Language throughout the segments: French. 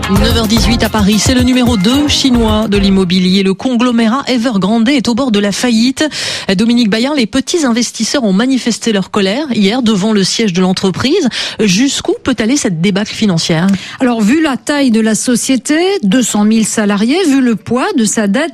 9h18 à Paris, c'est le numéro 2 chinois de l'immobilier. Le conglomérat Evergrande est au bord de la faillite. Dominique Bayard, les petits investisseurs ont manifesté leur colère hier devant le siège de l'entreprise. Jusqu'où peut aller cette débâcle financière? Alors, vu la taille de la société, 200 000 salariés, vu le poids de sa dette,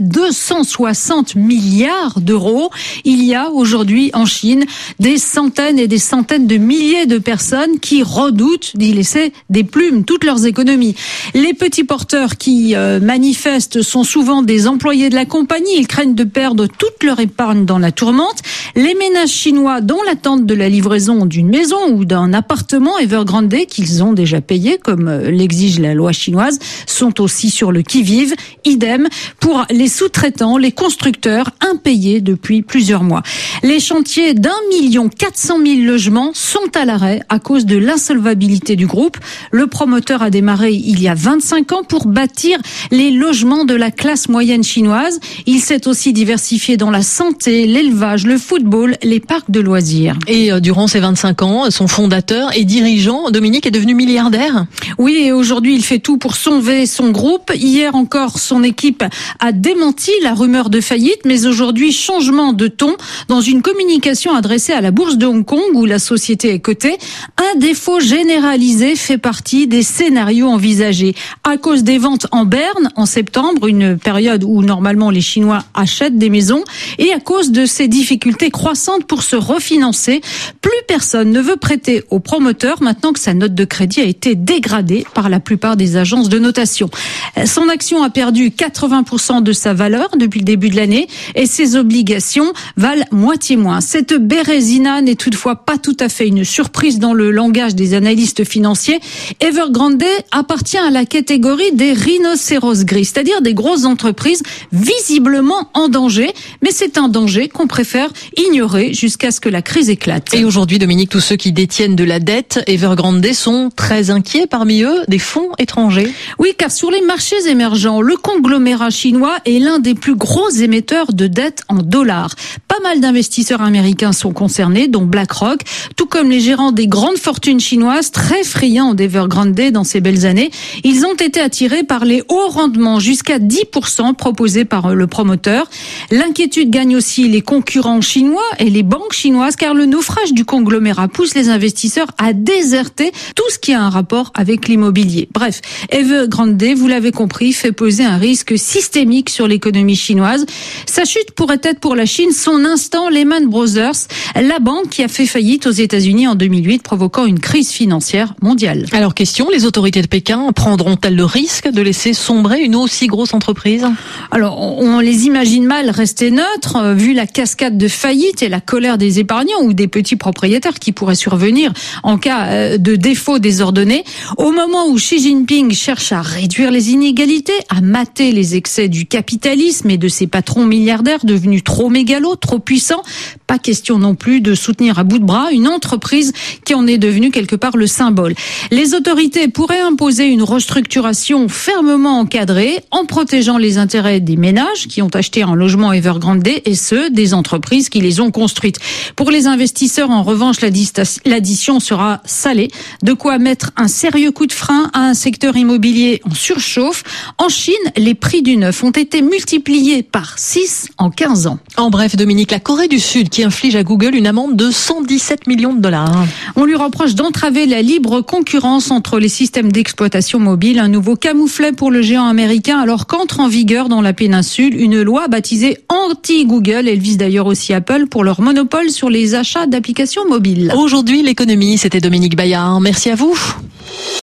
260 milliards d'euros, il y a aujourd'hui en Chine des centaines et des centaines de milliers de personnes qui redoutent d'y laisser des plumes, toutes leurs économies. Les petits porteurs qui manifestent sont souvent des employés de la compagnie. Ils craignent de perdre toute leur épargne dans la tourmente. Les ménages chinois dans l'attente de la livraison d'une maison ou d'un appartement Evergrande qu'ils ont déjà payé, comme l'exige la loi chinoise, sont aussi sur le qui-vive. Idem pour les sous-traitants, les constructeurs impayés depuis plusieurs mois. Les chantiers d'1 400 000 logements sont à l'arrêt à cause de l'insolvabilité du groupe. Le promoteur a démarré il y a 25 ans pour bâtir les logements de la classe moyenne chinoise. Il s'est aussi diversifié dans la santé, l'élevage, le football, les parcs de loisirs. Et durant ces 25 ans, son fondateur et dirigeant, Dominique, est devenu milliardaire. Oui, et aujourd'hui, il fait tout pour sauver son groupe. Hier encore, son équipe a démenti la rumeur de faillite, mais aujourd'hui, changement de ton dans une communication adressée à la bourse de Hong Kong où la société est cotée. Un défaut généralisé fait partie des scénarios envisagés. À cause des ventes en berne en septembre, une période où normalement les Chinois achètent des maisons, et à cause de ces difficultés croissantes pour se refinancer, plus personne ne veut prêter au promoteur maintenant que sa note de crédit a été dégradée par la plupart des agences de notation. Son action a perdu 80% de sa valeur depuis le début de l'année et ses obligations valent moitié moins. Cette bérésina n'est toutefois pas tout à fait une surprise dans le langage des analystes financiers. Evergrande appartient à la catégorie des rhinocéros gris, c'est-à-dire des grosses entreprises visiblement en danger, mais c'est un danger qu'on préfère ignorer jusqu'à ce que la crise éclate. Et aujourd'hui, Dominique, tous ceux qui détiennent de la dette Evergrande sont très inquiets, parmi eux des fonds étrangers. Oui, car sur les marchés émergents, le conglomérat chinois est l'un des plus gros émetteurs de dettes en dollars. Pas mal d'investisseurs américains sont concernés, dont BlackRock, tout comme les gérants des grandes fortunes chinoises, très friands d'Evergrande dans ces belles années. Ils ont été attirés par les hauts rendements, jusqu'à 10% proposés par le promoteur. L'inquiétude gagne aussi les concurrents chinois et les banques chinoises, car le naufrage du conglomérat pousse les investisseurs à déserter tout ce qui a un rapport avec l'immobilier. Bref, Evergrande, vous l'avez compris, fait peser un risque systémique sur l'économie chinoise. Sa chute pourrait être pour la Chine son instant Lehman Brothers, la banque qui a fait faillite aux États-Unis en 2008, provoquant une crise financière mondiale. Alors question, les autorités de Pékin prendront-elles le risque de laisser sombrer une aussi grosse entreprise? Alors, on les imagine mal rester neutres, vu la cascade de faillite et la colère des épargnants ou des petits propriétaires qui pourraient survenir en cas de défaut désordonné. Au moment où Xi Jinping cherche à réduire les inégalités, à mater les excès du capitalisme et de ses patrons milliardaires devenus trop mégalos, trop puissants, pas question non plus de soutenir à bout de bras une entreprise qui en est devenue quelque part le symbole. Les autorités pourraient imposer une restructuration fermement encadrée en protégeant les intérêts des ménages qui ont acheté un logement Evergrande et ceux des entreprises qui les ont construites. Pour les investisseurs, en revanche, l'addition sera salée. De quoi mettre un sérieux coup de frein à un secteur immobilier en surchauffe. En Chine, les prix du neuf ont été multipliés par 6 en 15 ans. En bref, Dominique, la Corée du Sud qui inflige à Google une amende de 117 millions de dollars. On lui reproche d'entraver la libre concurrence entre les systèmes d'exploitation mobile, un nouveau camouflet pour le géant américain, alors qu'entre en vigueur dans la péninsule une loi baptisée anti-Google. Elle vise d'ailleurs aussi Apple pour leur monopole sur les achats d'applications mobiles. Aujourd'hui, l'économie, c'était Dominique Bayard. Merci à vous.